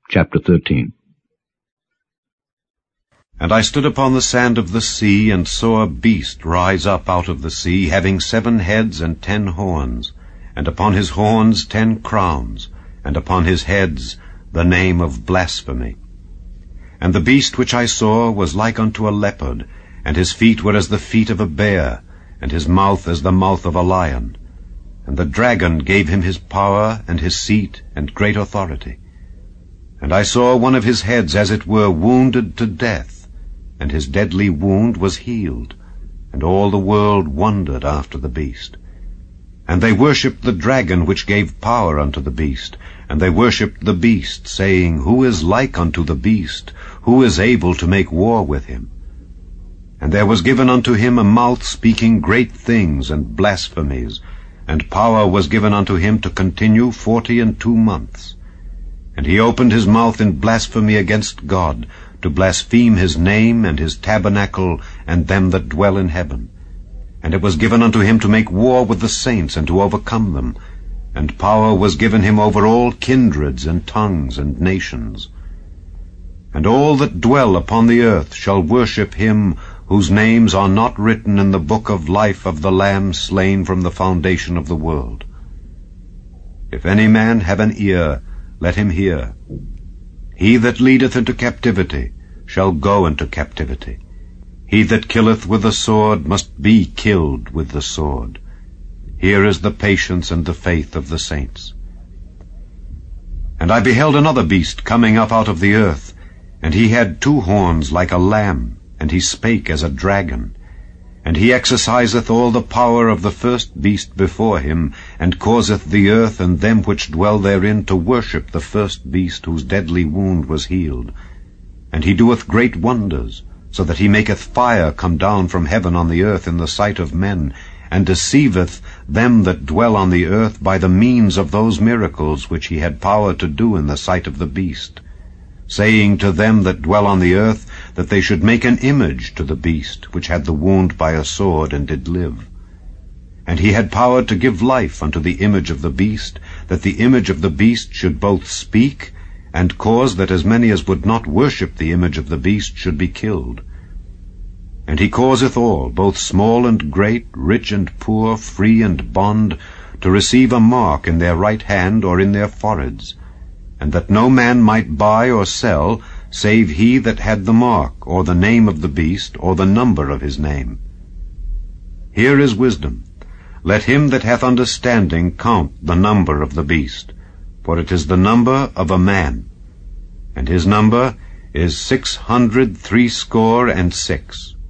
Chapter 13. And I stood upon the sand of the sea, and saw a beast rise up out of the sea, having 7 heads and 10 horns, and upon his horns 10 crowns, and upon his heads the name of blasphemy. And the beast which I saw was like unto a leopard, and his feet were as the feet of a bear, and his mouth as the mouth of a lion. And the dragon gave him his power, and his seat, and great authority. And I saw one of his heads as it were wounded to death, and his deadly wound was healed, and all the world wondered after the beast. And they worshipped the dragon which gave power unto the beast, and they worshipped the beast, saying, Who is like unto the beast? Who is able to make war with him? And there was given unto him a mouth speaking great things and blasphemies, and power was given unto him to continue 42 months. And he opened his mouth in blasphemy against God, to blaspheme his name and his tabernacle and them that dwell in heaven. And it was given unto him to make war with the saints and to overcome them. And power was given him over all kindreds and tongues and nations. And all that dwell upon the earth shall worship him whose names are not written in the book of life of the Lamb slain from the foundation of the world. If any man have an ear, let him hear. He that leadeth into captivity shall go into captivity. He that killeth with the sword must be killed with the sword. Here is the patience and the faith of the saints. And I beheld another beast coming up out of the earth, and he had 2 horns like a lamb, and he spake as a dragon. And he exerciseth all the power of the first beast before him, and causeth the earth and them which dwell therein to worship the first beast whose deadly wound was healed. And he doeth great wonders, so that he maketh fire come down from heaven on the earth in the sight of men, and deceiveth them that dwell on the earth by the means of those miracles which he had power to do in the sight of the beast, saying to them that dwell on the earth that they should make an image to the beast which had the wound by a sword and did live. And he had power to give life unto the image of the beast, that the image of the beast should both speak, and cause that as many as would not worship the image of the beast should be killed. And he causeth all, both small and great, rich and poor, free and bond, to receive a mark in their right hand or in their foreheads, and that no man might buy or sell, save he that had the mark, or the name of the beast, or the number of his name. Here is wisdom. Let him that hath understanding count the number of the beast, for it is the number of a man, and his number is 666.